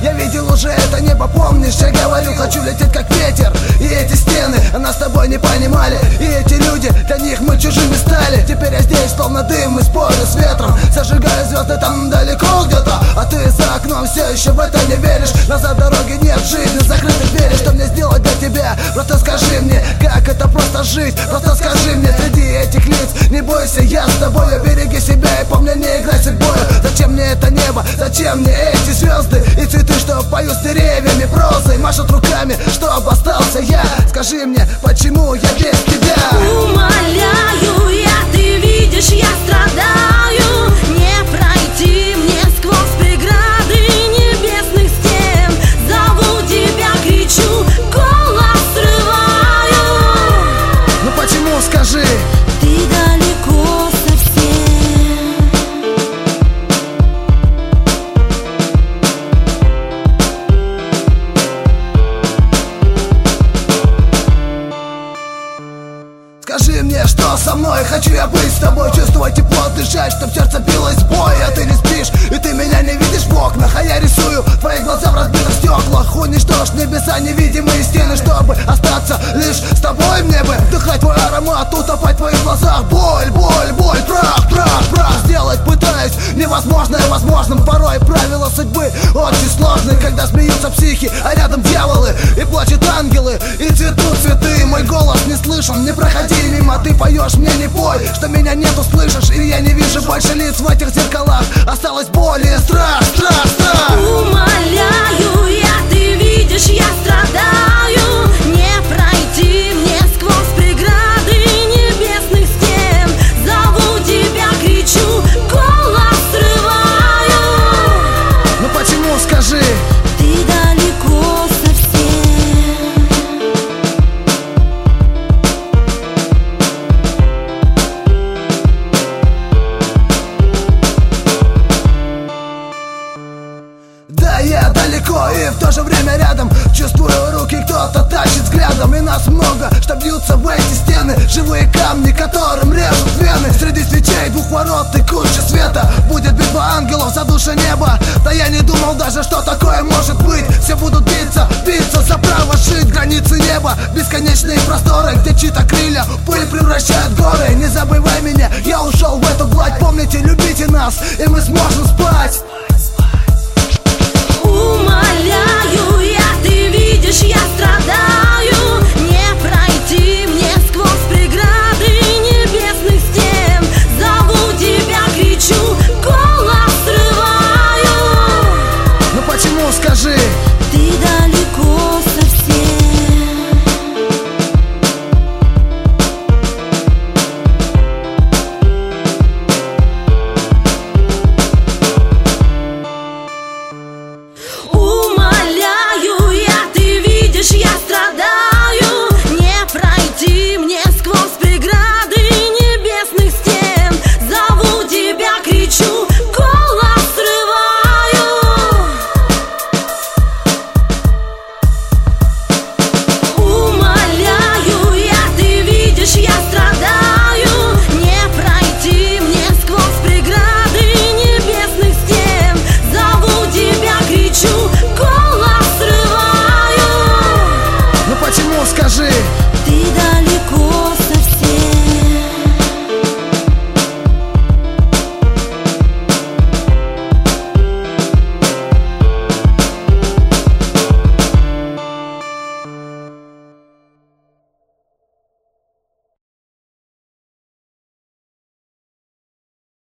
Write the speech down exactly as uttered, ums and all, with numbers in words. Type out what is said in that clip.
Я видел уже это небо, помнишь? Я говорю, хочу лететь как ветер. И эти стены нас с тобой не понимали. И эти люди, для них мы чужими стали. Теперь я здесь, словно дым, и спорю с ветром. Зажигаю звезды там далеко где-то, а ты за окном все еще в это не веришь. Назад дороги нет, жизнь закрытых двери. Что мне сделать для тебя? Просто скажи мне, как это просто жить. Просто скажи мне, среди этих лиц не бойся, я с тобой. Береги себя и помни, не играй судьбою. Зачем мне это небо? Зачем мне эти звезды и цветы, что поют с деревьями прозой? Машут руками, чтоб остался я. Скажи мне, почему я без тебя? Умоляю я, ты видишь, я страдаю. Не пройти мне сквозь преграды небесных стен. Зову тебя, кричу, голос срываю. Ну почему, скажи? Ты далеко совсем. Скажи мне, что со мной? Хочу я быть с тобой, чувствовать тепло, дышать, чтоб сердце билось в бой. А ты не спишь, и ты меня не видишь в окнах. А я рисую твои глаза в разбитых стеклах. Уничтожь небеса, невидимые стены, чтобы остаться лишь с тобой. Мне бы вдыхать твой аромат, утопать в твоих глазах. Боль, боль, боль, прах, прах, прах. Сделать пытаюсь невозможное возможным. Порой правила судьбы очень сложны, когда смеются психи, а рядом дьяволы. И плачут ангелы, и цветут цветы. Мой голос не слышен, не проходи мимо. Ты поешь, мне не пой, что меня нету, слышишь? И я не вижу больше лиц в этих зеркалах. Осталось боль и страх, страх, страх. Умоляю я, ты видишь, я страдаю. Не пройти мне сквозь преграды небесных стен. Зову тебя, кричу, голос срываю. Ну почему, скажи? Ты далеко совсем. Да, я далеко и в то же время рядом. Чувствую руки, кто-то тащит взглядом. И нас много, что бьются в эти стены. Живые камни, которым режут вены. Среди свечей двух ворот и куча света. Будет битва ангелов за душу неба. Да я не думал даже, что такое может быть. Все будут биться, биться за право жить. Границы неба, бесконечные просторы, где чьи-то крылья в пыль превращают горы. Не забывай